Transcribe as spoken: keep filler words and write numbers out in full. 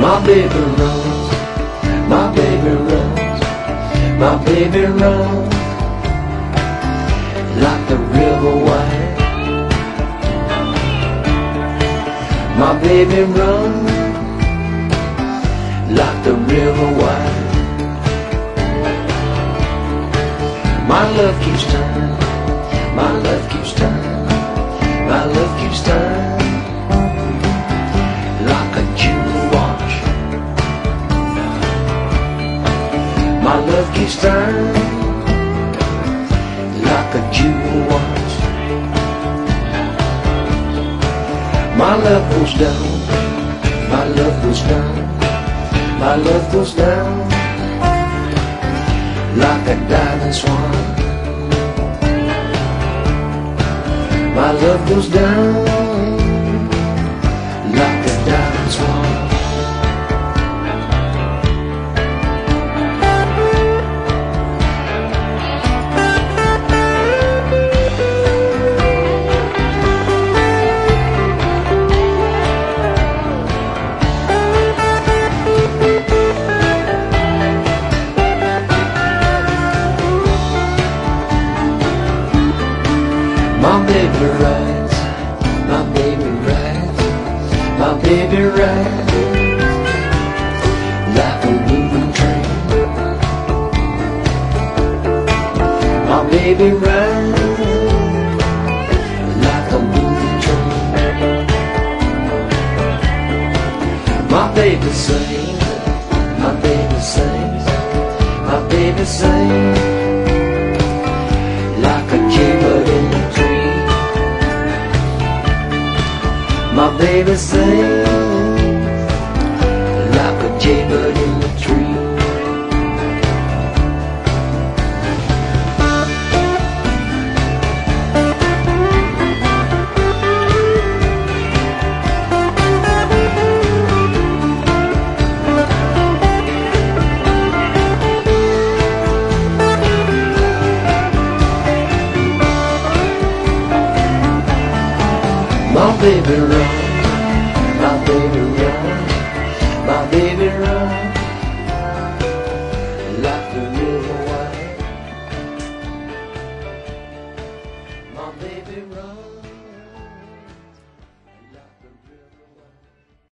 My baby runs, my baby runs, my baby runs like the river wide. My baby runs like the river wide. My love keeps turning, my love keeps turning, my love keeps turning like a jewel watch. My love keeps turning like a jewel watch. My love goes down, my love goes down, my love goes down like a diving swan. My love goes down like a diving swan. My baby rides, my baby rides, my baby rides like a moving train. My baby rides like a moving train. My baby sings, my baby sings, my baby sings like a jaybird in the tree. My baby sings like a jaybird in the tree. My baby runs, my baby runs.